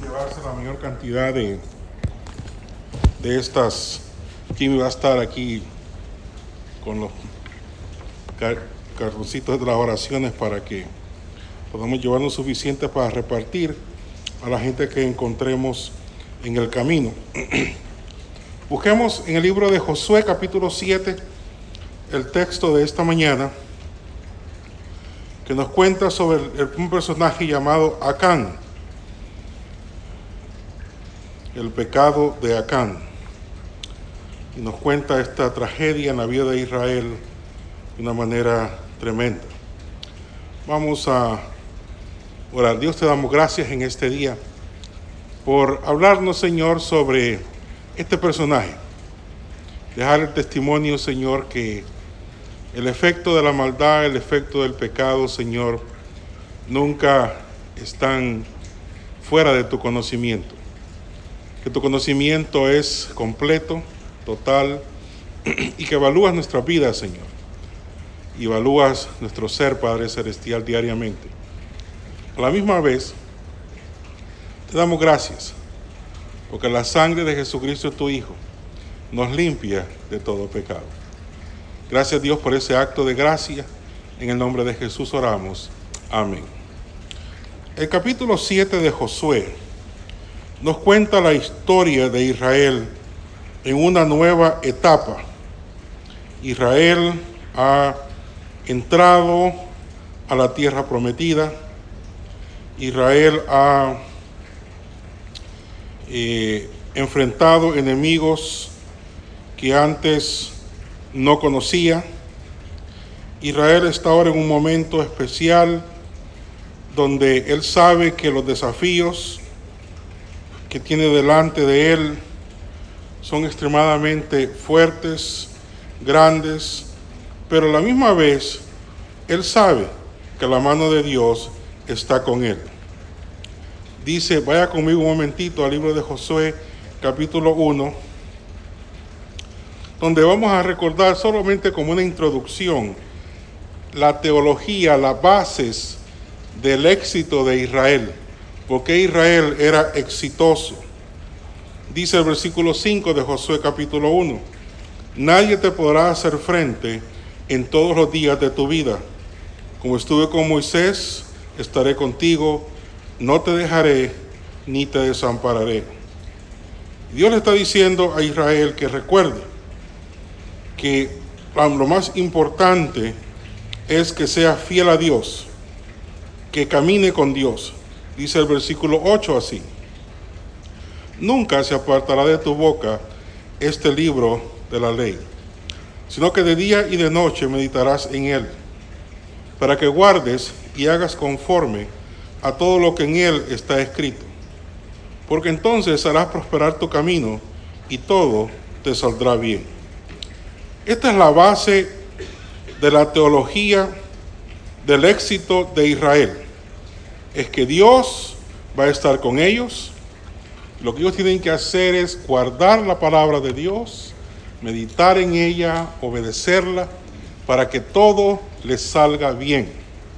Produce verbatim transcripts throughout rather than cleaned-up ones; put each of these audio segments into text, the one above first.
llevarse la mayor cantidad de, de estas. Jimmy va a estar aquí con los car carroncitos de las oraciones para que podamos llevarnos suficientes para repartir a la gente que encontremos en el camino. Busquemos en el libro de Josué capítulo siete el texto de esta mañana que nos cuenta sobre el, un personaje llamado Acán, el pecado de Acán, y nos cuenta esta tragedia en la vida de Israel de una manera tremenda. Vamos a orar. Dios, te damos gracias en este día por hablarnos, Señor, sobre este personaje. Dejar el testimonio, Señor, que el efecto de la maldad, el efecto del pecado, Señor, nunca están fuera de tu conocimiento. Que tu conocimiento es completo, total, y que evalúas nuestra vida, Señor. Y evalúas nuestro ser, Padre Celestial, diariamente. A la misma vez, te damos gracias, porque la sangre de Jesucristo, tu Hijo, nos limpia de todo pecado. Gracias, Dios, por ese acto de gracia. En el nombre de Jesús oramos. Amén. El capítulo siete de Josué nos cuenta la historia de Israel en una nueva etapa. Israel ha entrado a la tierra prometida. Israel ha eh, enfrentado enemigos que antes no conocía. Israel está ahora en un momento especial donde él sabe que los desafíos que tiene delante de él son extremadamente fuertes, grandes, pero a la misma vez él sabe que la mano de Dios está con él. Dice, vaya conmigo un momentito al libro de Josué, capítulo uno, donde vamos a recordar solamente como una introducción la teología, las bases del éxito de Israel. ¿Por qué Israel era exitoso? Dice el versículo cinco de Josué capítulo uno, nadie te podrá hacer frente en todos los días de tu vida. Como estuve con Moisés, estaré contigo, no te dejaré ni te desampararé. Dios le está diciendo a Israel que recuerde que lo más importante es que sea fiel a Dios, que camine con Dios. Dice el versículo ocho así, nunca se apartará de tu boca este libro de la ley, sino que de día y de noche meditarás en él, para que guardes y hagas conforme a todo lo que en él está escrito, porque entonces harás prosperar tu camino y todo te saldrá bien. Esta es la base de la teología del éxito de Israel. Es que Dios va a estar con ellos. Lo que ellos tienen que hacer es guardar la palabra de Dios, meditar en ella, obedecerla, para que todo les salga bien.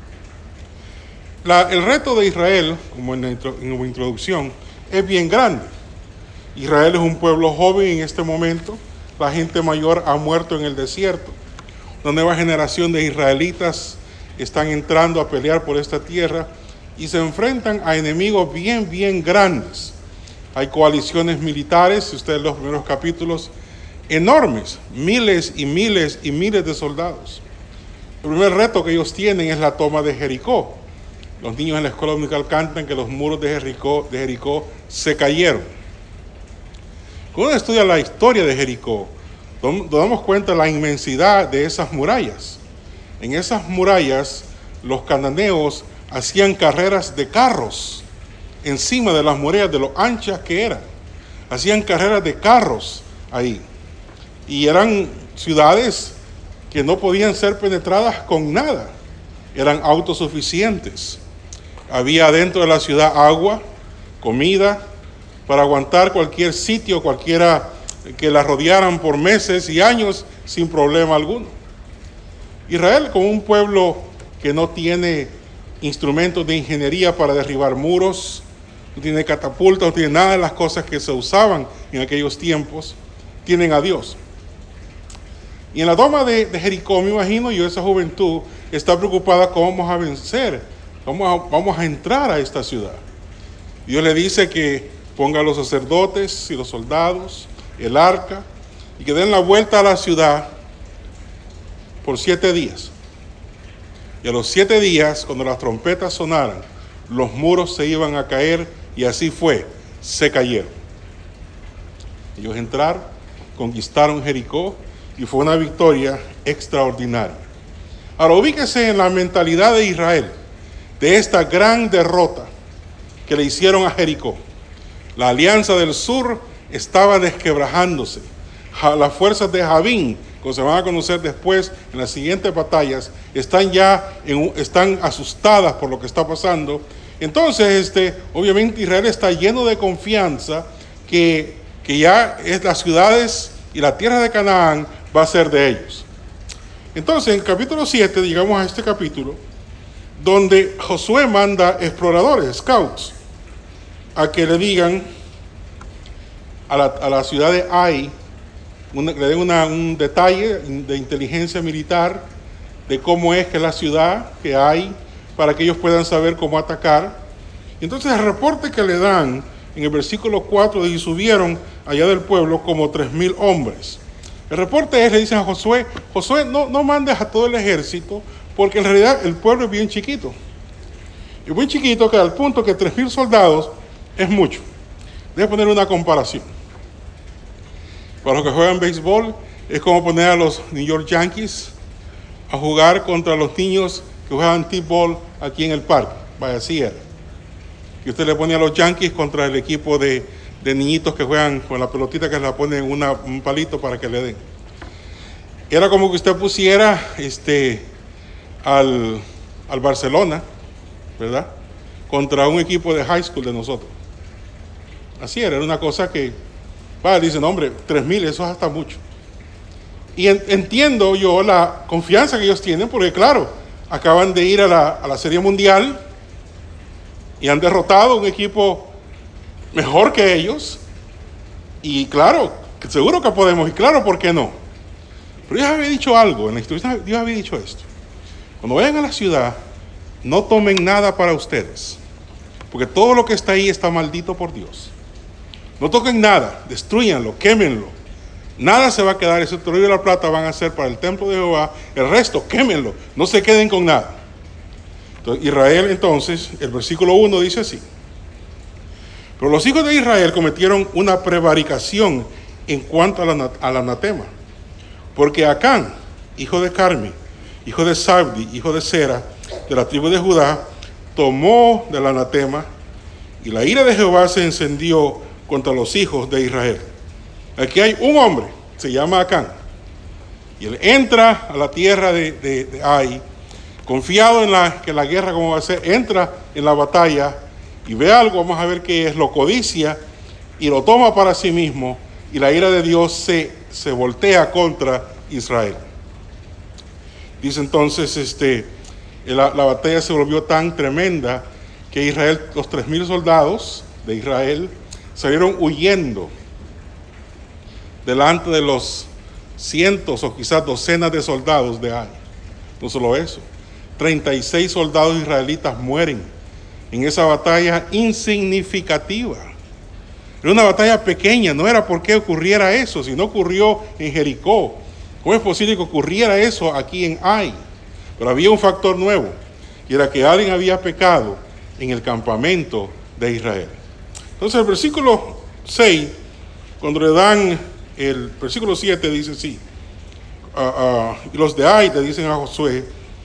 La, el reto de Israel, como en la, intro, en la introducción, es bien grande. Israel es un pueblo joven en este momento. La gente mayor ha muerto en el desierto. Una nueva generación de israelitas están entrando a pelear por esta tierra y se enfrentan a enemigos bien, bien grandes. Hay coaliciones militares, si ustedes leen los primeros capítulos, enormes, miles y miles y miles de soldados. El primer reto que ellos tienen es la toma de Jericó. Los niños en la escuela dominical cantan que los muros de Jericó, de Jericó se cayeron. Cuando uno estudia la historia de Jericó, nos damos cuenta de la inmensidad de esas murallas. En esas murallas, los cananeos hacían carreras de carros encima de las murallas, de lo anchas que eran. Hacían carreras de carros ahí. Y eran ciudades que no podían ser penetradas con nada. Eran autosuficientes. Había dentro de la ciudad agua, comida, para aguantar cualquier sitio, cualquiera que la rodearan por meses y años sin problema alguno. Israel, como un pueblo que no tiene instrumentos de ingeniería para derribar muros, no tiene catapultas, no tiene nada de las cosas que se usaban en aquellos tiempos, tienen a Dios. Y en la toma de, de Jericó, me imagino yo, esa juventud está preocupada cómo vamos a vencer, cómo vamos a, vamos a entrar a esta ciudad. Dios le dice que ponga a los sacerdotes y los soldados, el arca, y que den la vuelta a la ciudad por siete días. Y a los siete días, cuando las trompetas sonaran, los muros se iban a caer, y así fue, se cayeron. Ellos entraron, conquistaron Jericó, y fue una victoria extraordinaria. Ahora ubíquese en la mentalidad de Israel, de esta gran derrota que le hicieron a Jericó. La alianza del sur estaba desquebrajándose. Las fuerzas de Javín, como se van a conocer después en las siguientes batallas, están ya en, están asustadas por lo que está pasando. Entonces, este, obviamente Israel está lleno de confianza que, que ya es las ciudades y la tierra de Canaán va a ser de ellos. Entonces, en el capítulo siete, llegamos a este capítulo, donde Josué manda exploradores, scouts, a que le digan a la, a la ciudad de Ai, una, le den una, un detalle de inteligencia militar de cómo es que es la ciudad que hay, para que ellos puedan saber cómo atacar. Entonces el reporte que le dan en el versículo cuatro dice: subieron allá del pueblo como tres mil hombres. El reporte es, le dicen a Josué, Josué, no, no mandes a todo el ejército, porque en realidad el pueblo es bien chiquito. Es muy chiquito, que al punto que tres mil soldados es mucho. Voy a poner una comparación. Para los que juegan béisbol, es como poner a los New York Yankees a jugar contra los niños que juegan t-ball aquí en el parque. Vaya, así era. Y usted le pone a los Yankees contra el equipo de, de niñitos que juegan con la pelotita, que la ponen en una, un palito para que le den. Era como que usted pusiera este, al, al Barcelona, ¿verdad?, contra un equipo de high school de nosotros. Así era, era una cosa que, va, dicen, hombre, tres mil, eso es hasta mucho. Y en, entiendo yo la confianza que ellos tienen, porque claro, acaban de ir a la, a la Serie Mundial y han derrotado a un equipo mejor que ellos, y claro, seguro que podemos, y claro, ¿por qué no? Pero Dios había dicho algo, en la historia Dios había dicho esto: cuando vayan a la ciudad, no tomen nada para ustedes, porque todo lo que está ahí está maldito por Dios. No toquen nada, destruyanlo, quémenlo. Nada se va a quedar, excepto el oro y la plata van a ser para el templo de Jehová. El resto, quémenlo, no se queden con nada. Entonces, Israel, entonces, el versículo uno dice así: pero los hijos de Israel cometieron una prevaricación en cuanto al anatema, porque Acán, hijo de Carmi, hijo de Sabdi, hijo de Sera, de la tribu de Judá, tomó del anatema, y la ira de Jehová se encendió contra los hijos de Israel. Aquí hay un hombre, se llama Acán, y él entra a la tierra de, de, de Ai, confiado en la, que la guerra como va a ser, entra en la batalla y ve algo, vamos a ver qué es, lo codicia y lo toma para sí mismo, y la ira de Dios se, se voltea contra Israel. Dice entonces, este, la, la batalla se volvió tan tremenda que Israel, los tres mil soldados de Israel salieron huyendo delante de los cientos o quizás docenas de soldados de Ai. No solo eso, treinta y seis soldados israelitas mueren en esa batalla insignificativa. Era una batalla pequeña, no era por qué ocurriera eso, sino ocurrió en Jericó. ¿Cómo es posible que ocurriera eso aquí en Ai? Pero había un factor nuevo, y era que alguien había pecado en el campamento de Israel. Entonces el versículo seis, cuando le dan el versículo siete, dice así: uh, uh, y los de Ai le dicen a Josué,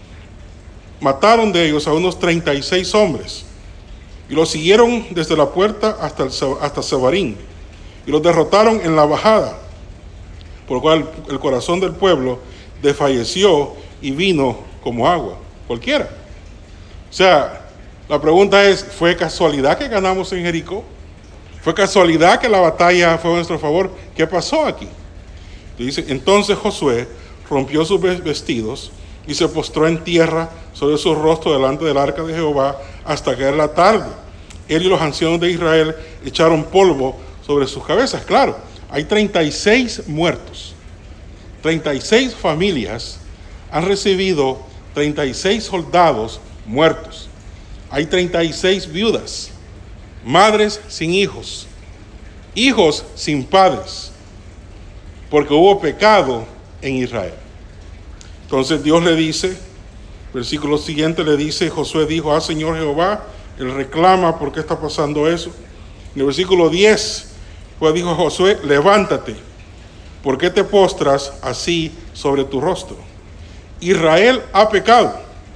mataron de ellos a unos treinta y seis hombres, y los siguieron desde la puerta hasta, el, hasta Sebarín, y los derrotaron en la bajada, por lo cual el corazón del pueblo desfalleció y vino como agua, cualquiera. O sea, la pregunta es, ¿fue casualidad que ganamos en Jericó? ¿Fue casualidad que la batalla fue a nuestro favor? ¿Qué pasó aquí? Dice, entonces Josué rompió sus vestidos y se postró en tierra sobre su rostro delante del arca de Jehová hasta caer la tarde. él y los ancianos de Israel echaron polvo sobre sus cabezas. Claro, hay treinta y seis muertos. treinta y seis familias han recibido treinta y seis soldados muertos. Hay treinta y seis viudas, madres sin hijos, hijos sin padres, porque hubo pecado en Israel. Entonces Dios le dice, versículo siguiente le dice, Josué dijo, ah, Señor Jehová, él reclama por qué está pasando eso. En el versículo diez, pues dijo Josué, levántate, ¿por qué te postras así sobre tu rostro? Israel ha pecado,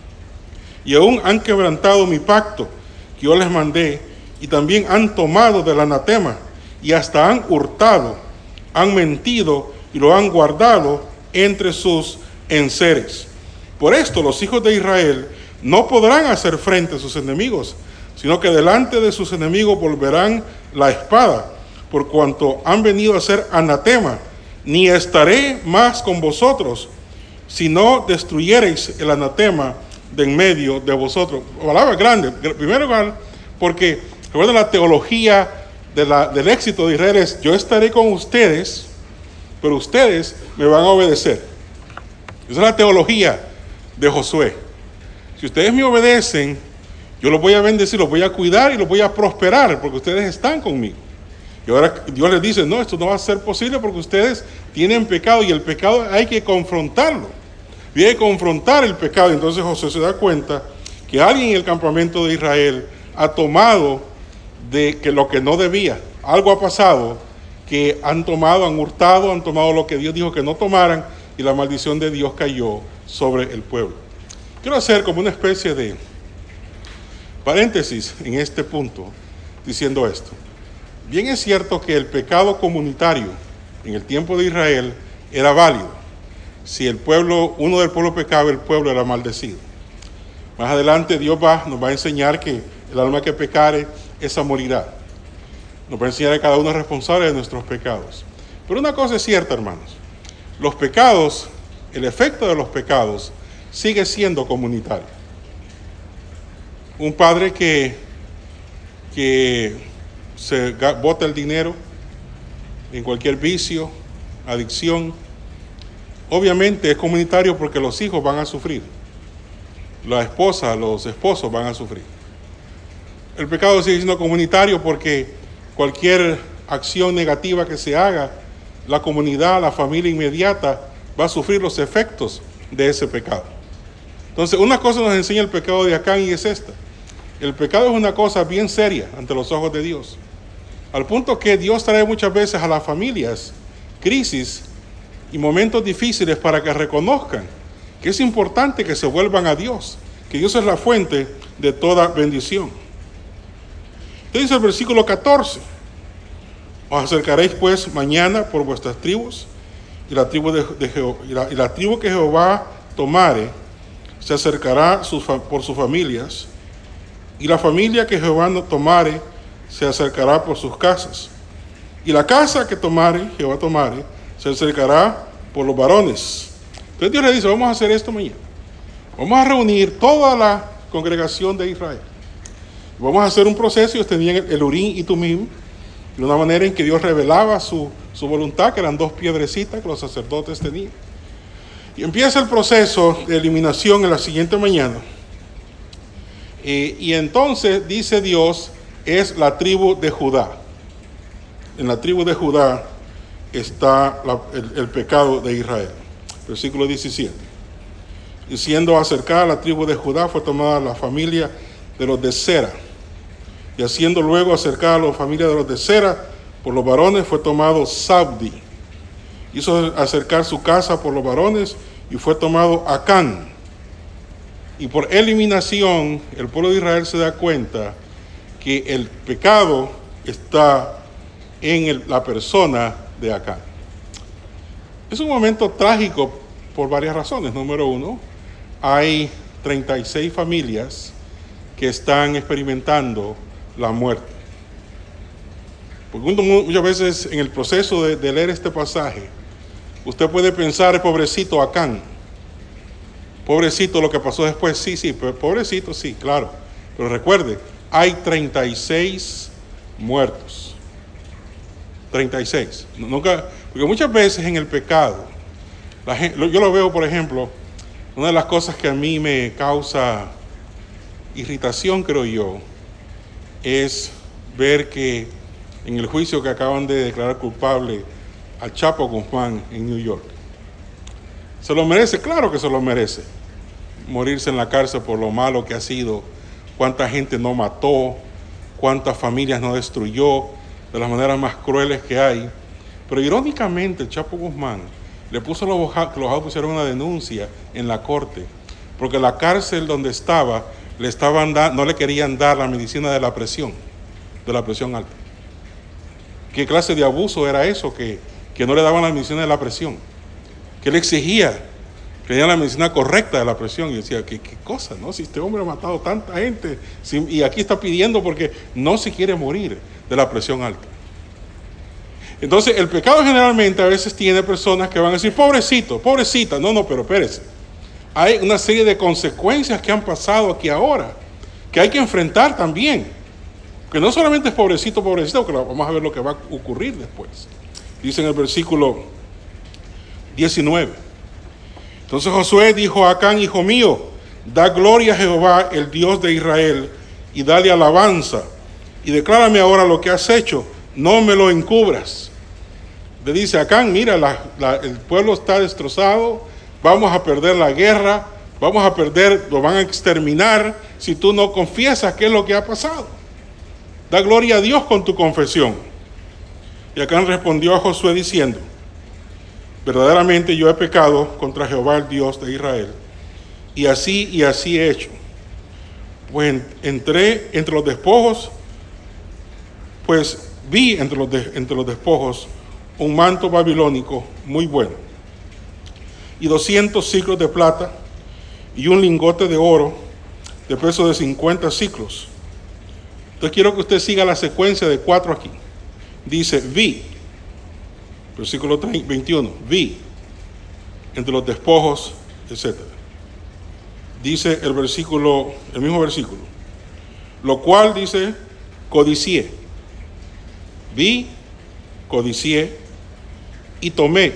y aún han quebrantado mi pacto que yo les mandé, y también han tomado del anatema, y hasta han hurtado, han mentido, y lo han guardado entre sus enseres. Por esto los hijos de Israel no podrán hacer frente a sus enemigos, sino que delante de sus enemigos volverán la espada, por cuanto han venido a ser anatema, ni estaré más con vosotros, si no destruyereis el anatema de en medio de vosotros. Palabra grande, primero lugar, porque recuerden la teología de la, del éxito de Israel es, yo estaré con ustedes, pero ustedes me van a obedecer. Esa es la teología de Josué. Si ustedes me obedecen, yo los voy a bendecir, los voy a cuidar y los voy a prosperar, porque ustedes están conmigo. Y ahora Dios les dice, no, esto no va a ser posible porque ustedes tienen pecado y el pecado hay que confrontarlo. Y hay que confrontar el pecado. Entonces Josué se da cuenta que alguien en el campamento de Israel ha tomado de que lo que no debía. Algo ha pasado que han tomado, han hurtado, han tomado lo que Dios dijo que no tomaran y la maldición de Dios cayó sobre el pueblo. Quiero hacer como una especie de paréntesis en este punto diciendo esto. Bien es cierto que el pecado comunitario en el tiempo de Israel era válido. Si el pueblo, uno del pueblo pecaba, el pueblo era maldecido. Más adelante Dios va, nos va a enseñar que el alma que pecare, esa morirá. Nos va a enseñar a cada uno responsable de nuestros pecados. Pero una cosa es cierta, hermanos. Los pecados, el efecto de los pecados sigue siendo comunitario. Un padre que, que se bota el dinero en cualquier vicio, adicción, obviamente es comunitario porque los hijos van a sufrir. La esposa, los esposos van a sufrir. El pecado sigue siendo comunitario porque cualquier acción negativa que se haga, la comunidad, la familia inmediata va a sufrir los efectos de ese pecado. Entonces, una cosa nos enseña el pecado de Acán y es esta. El pecado es una cosa bien seria ante los ojos de Dios. Al punto que Dios trae muchas veces a las familias crisis y momentos difíciles para que reconozcan que es importante que se vuelvan a Dios, que Dios es la fuente de toda bendición. Entonces dice el versículo catorce, os acercaréis pues mañana por vuestras tribus, y la tribu, de, de Jeho, y la, y la tribu que Jehová tomare se acercará sus, por sus familias, y la familia que Jehová no tomare se acercará por sus casas, y la casa que tomare, Jehová tomare, se acercará por los varones. Entonces Dios le dice, vamos a hacer esto mañana. Vamos a reunir toda la congregación de Israel. Vamos a hacer un proceso. Ellos tenían el Urim y Tumim, de una manera en que Dios revelaba su, su voluntad, que eran dos piedrecitas que los sacerdotes tenían. Y empieza el proceso de eliminación en la siguiente mañana. Eh, y entonces dice Dios, es la tribu de Judá. En la tribu de Judá está la, el, el pecado de Israel. Versículo diecisiete. Y siendo acercada a la tribu de Judá, fue tomada la familia de los de Sera. Y haciendo luego acercada a la familia de los de Sera, por los varones, fue tomado Sabdi. Hizo acercar su casa por los varones, y fue tomado Acán. Y por eliminación, el pueblo de Israel se da cuenta que el pecado está en el, la persona de Acán. Es un momento trágico por varias razones. Número uno, hay treinta y seis familias que están experimentando la muerte. Porque muchas veces en el proceso de, de leer este pasaje, usted puede pensar, pobrecito Acán, pobrecito lo que pasó después, sí, sí, pobrecito, sí, claro. Pero recuerde, hay treinta y seis muertos. treinta y seis. Nunca, porque muchas veces en el pecado, la gente, yo lo veo, por ejemplo, una de las cosas que a mí me causa irritación, creo yo, es ver que en el juicio que acaban de declarar culpable al Chapo Guzmán en New York, ¿se lo merece? Claro que se lo merece. Morirse en la cárcel por lo malo que ha sido, cuánta gente no mató, cuántas familias no destruyó, de las maneras más crueles que hay. Pero irónicamente el Chapo Guzmán le puso a los abogados, los abogados pusieron una denuncia en la corte, porque la cárcel donde estaba, le estaban da, no le querían dar la medicina de la presión, de la presión alta. ¿Qué clase de abuso era eso? Que, que no le daban la medicina de la presión. Que le exigía que le dieran la medicina correcta de la presión. Y decía, ¿qué, qué cosa, no? Si este hombre ha matado tanta gente, si, y aquí está pidiendo porque no se quiere morir de la presión alta. Entonces, el pecado generalmente a veces tiene personas que van a decir, pobrecito, pobrecita. No, no, pero espérese. Hay una serie de consecuencias que han pasado aquí ahora, que hay que enfrentar también. Que no solamente es pobrecito, pobrecito, porque vamos a ver lo que va a ocurrir después. Dice en el versículo diecinueve. Entonces Josué dijo a Acán, hijo mío, da gloria a Jehová, el Dios de Israel, y dale alabanza, y declárame ahora lo que has hecho, no me lo encubras. Le dice a Acán, mira, la, la, el pueblo está destrozado, vamos a perder la guerra, vamos a perder, lo van a exterminar, si tú no confiesas qué es lo que ha pasado. Da gloria a Dios con tu confesión. Y Acán respondió a Josué diciendo, verdaderamente yo he pecado contra Jehová, el Dios de Israel, y así y así he hecho. Pues entré entre los despojos, pues vi entre los, de, entre los despojos un manto babilónico muy bueno, y doscientos ciclos de plata, y un lingote de oro de peso de cincuenta ciclos. Entonces quiero que usted siga la secuencia de cuatro aquí. Dice, vi, versículo veintiuno, vi entre los despojos, etcétera. Dice el versículo, el mismo versículo, lo cual dice, codicié, vi, codicié y tomé.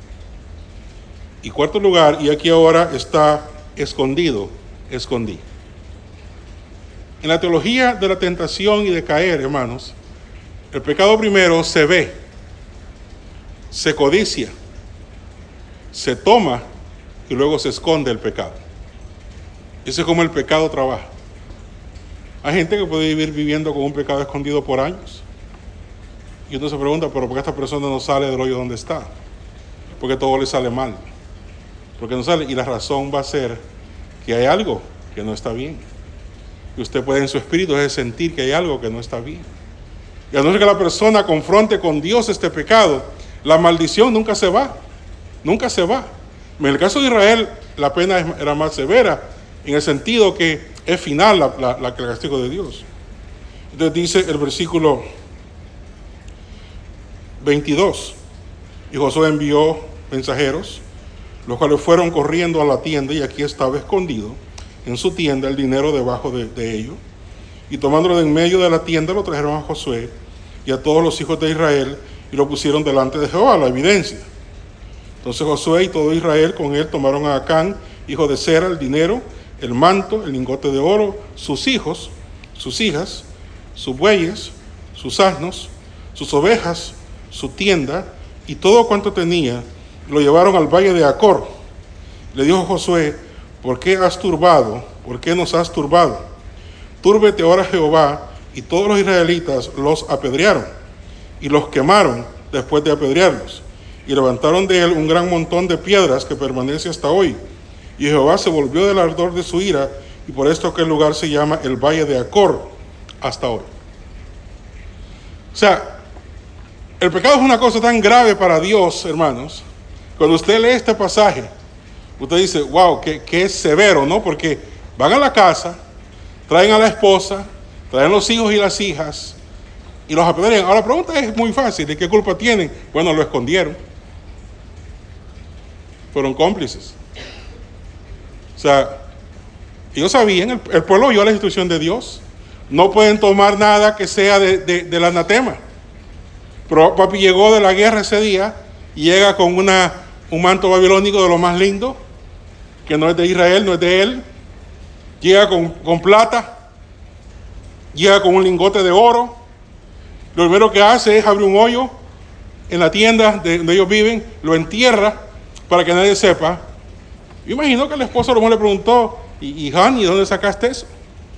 Y cuarto lugar, y aquí ahora está escondido, escondí. En la teología de la tentación y de caer, hermanos, el pecado primero se ve, se codicia, se toma y luego se esconde el pecado. Ese es como el pecado trabaja. Hay gente que puede vivir viviendo con un pecado escondido por años. Y uno se pregunta, ¿pero por qué esta persona no sale del hoyo donde está? Porque todo le sale mal. Porque no sale. Y la razón va a ser que hay algo que no está bien. Y usted puede en su espíritu sentir que hay algo que no está bien. Y a no ser que la persona confronte con Dios este pecado, la maldición nunca se va. Nunca se va. En el caso de Israel, la pena era más severa, en el sentido que es final la, la, la, el castigo de Dios. Entonces dice el versículo veintidós, y Josué envió mensajeros, los cuales fueron corriendo a la tienda, y aquí estaba escondido en su tienda el dinero debajo de, de ellos, y tomándolo de en medio de la tienda lo trajeron a Josué y a todos los hijos de Israel, y lo pusieron delante de Jehová, la evidencia. Entonces Josué y todo Israel con él tomaron a Acán, hijo de Zera, el dinero, el manto, el lingote de oro, sus hijos, sus hijas, sus bueyes, sus asnos, sus ovejas, su tienda y todo cuanto tenía, lo llevaron al valle de Acor. Le dijo Josué, ¿por qué has turbado? ¿Por qué nos has turbado? Túrbete ahora Jehová. Y todos los israelitas los apedrearon y los quemaron después de apedrearlos. Y levantaron de él un gran montón de piedras que permanece hasta hoy. Y Jehová se volvió del ardor de su ira, y por esto aquel lugar se llama el Valle de Acor hasta hoy. O sea, el pecado es una cosa tan grave para Dios, hermanos. Cuando usted lee este pasaje, usted dice, wow, qué, qué severo, ¿no? Porque van a la casa, traen a la esposa, traen los hijos y las hijas, y los apedrean. Ahora la pregunta es muy fácil, ¿de qué culpa tienen? Bueno, lo escondieron. Fueron cómplices. O sea, ellos sabían, el, el pueblo oyó la instrucción de Dios. No pueden tomar nada que sea de, de, del anatema. Pero papi llegó de la guerra ese día y llega con una, un manto babilónico de lo más lindo, que no es de Israel, no es de él. Llega con, con plata, llega con un lingote de oro. Lo primero que hace es abrir un hoyo en la tienda de donde ellos viven, lo entierra para que nadie sepa. Yo imagino que el esposo a lo mejor le preguntó, y, y Hani, ¿dónde sacaste eso?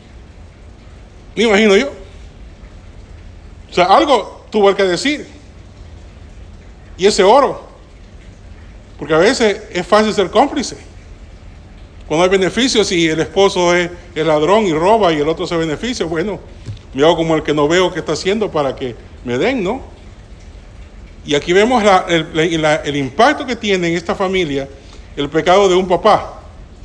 Me imagino yo. O sea, algo tuvo que decir. Y ese oro. Porque a veces es fácil ser cómplice. Cuando hay beneficios y el esposo es el ladrón y roba y el otro se beneficia, bueno, me hago como el que no veo qué está haciendo para que me den, ¿no? Y aquí vemos la, el, la, el impacto que tiene en esta familia el pecado de un papá.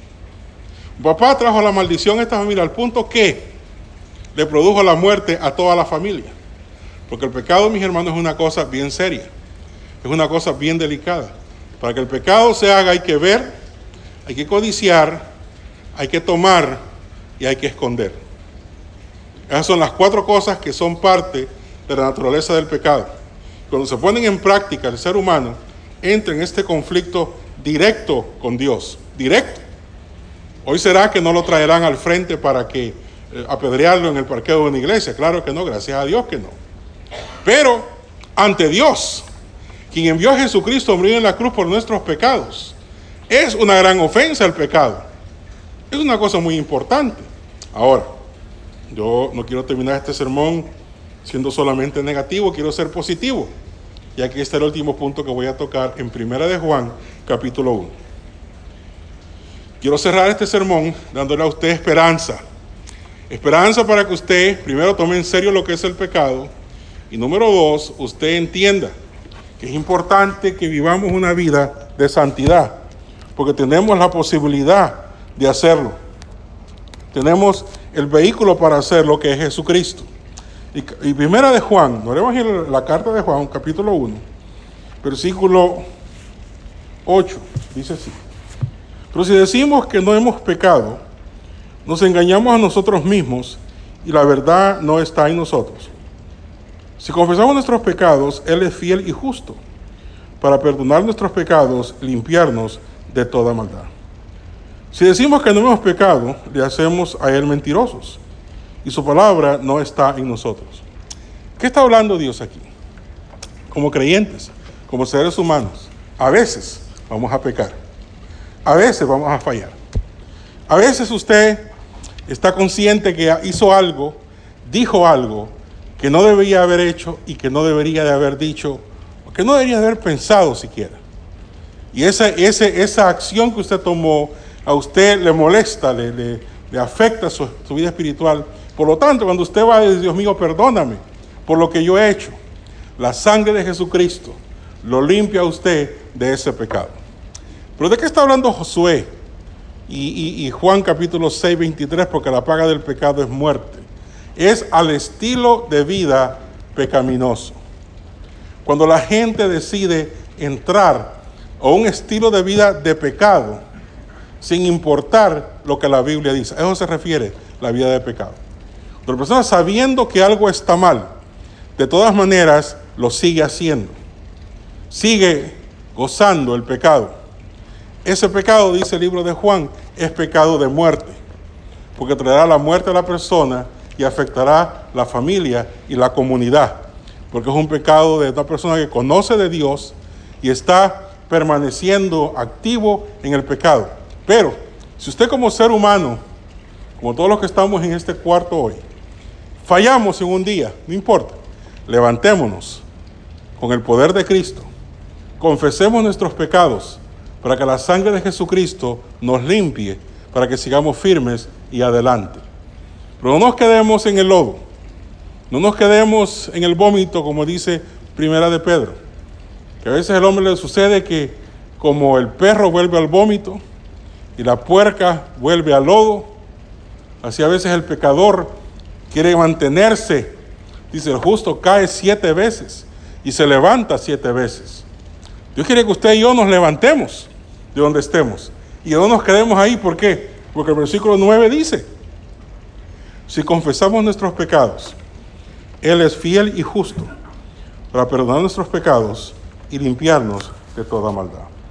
Un papá trajo la maldición a esta familia al punto que le produjo la muerte a toda la familia. Porque el pecado, mis hermanos, es una cosa bien seria. Es una cosa bien delicada. Para que el pecado se haga hay que ver, hay que codiciar, hay que tomar y hay que esconder. Esas son las cuatro cosas que son parte de la naturaleza del pecado. Cuando se ponen en práctica, el ser humano entra en este conflicto directo con Dios. Directo. Hoy será que no lo traerán al frente para que eh, apedrearlo en el parqueo de una iglesia. Claro que no, gracias a Dios que no. Pero ante Dios, quien envió a Jesucristo a morir en la cruz por nuestros pecados, es una gran ofensa el pecado. Es una cosa muy importante. Ahora, yo no quiero terminar este sermón siendo solamente negativo, quiero ser positivo. Y aquí está el último punto que voy a tocar en Primera de Juan, capítulo uno. Quiero cerrar este sermón dándole a usted esperanza. Esperanza para que usted, primero, tome en serio lo que es el pecado. Y número dos, usted entienda que es importante que vivamos una vida de santidad. Porque tenemos la posibilidad de hacerlo. Tenemos el vehículo para hacerlo, que es Jesucristo. Y, y Primera de Juan, no haremos en la carta de Juan, capítulo uno, versículo ocho, dice así. Pero si decimos que no hemos pecado, nos engañamos a nosotros mismos y la verdad no está en nosotros. Si confesamos nuestros pecados, Él es fiel y justo para perdonar nuestros pecados y limpiarnos de toda maldad. Si decimos que no hemos pecado, le hacemos a Él mentirosos y su palabra no está en nosotros. ¿Qué está hablando Dios aquí? Como creyentes, como seres humanos, a veces vamos a pecar, a veces vamos a fallar. A veces usted está consciente que hizo algo, dijo algo que no debería haber hecho y que no debería de haber dicho, o que no debería de haber pensado siquiera. Y esa, ese, esa acción que usted tomó, a usted le molesta, le, le, le afecta su, su vida espiritual. Por lo tanto, cuando usted va a decir, Dios mío, perdóname por lo que yo he hecho, la sangre de Jesucristo lo limpia a usted de ese pecado. ¿Pero de qué está hablando Josué y, y, y Juan capítulo seis, veintitrés? Porque la paga del pecado es muerte. Es al estilo de vida pecaminoso. Cuando la gente decide entrar a un estilo de vida de pecado, sin importar lo que la Biblia dice. A eso se refiere la vida de pecado. La persona, sabiendo que algo está mal, de todas maneras lo sigue haciendo. Sigue gozando el pecado. Ese pecado, dice el libro de Juan, es pecado de muerte, porque traerá la muerte a la persona y afectará la familia y la comunidad, porque es un pecado de una persona que conoce de Dios y está permaneciendo activo en el pecado. Pero, si usted como ser humano, como todos los que estamos en este cuarto hoy, fallamos en un día, no importa, levantémonos con el poder de Cristo, confesemos nuestros pecados para que la sangre de Jesucristo nos limpie, para que sigamos firmes y adelante. Pero no nos quedemos en el lodo, no nos quedemos en el vómito, como dice Primera de Pedro, que a veces al hombre le sucede que como el perro vuelve al vómito y la puerca vuelve al lodo, así a veces el pecador quiere mantenerse. Dice, el justo cae siete veces y se levanta siete veces. Dios quiere que usted y yo nos levantemos de donde estemos y no nos quedemos ahí. ¿Por qué? Porque el versículo nueve dice, Si confesamos nuestros pecados, Él es fiel y justo para perdonar nuestros pecados y limpiarnos de toda maldad.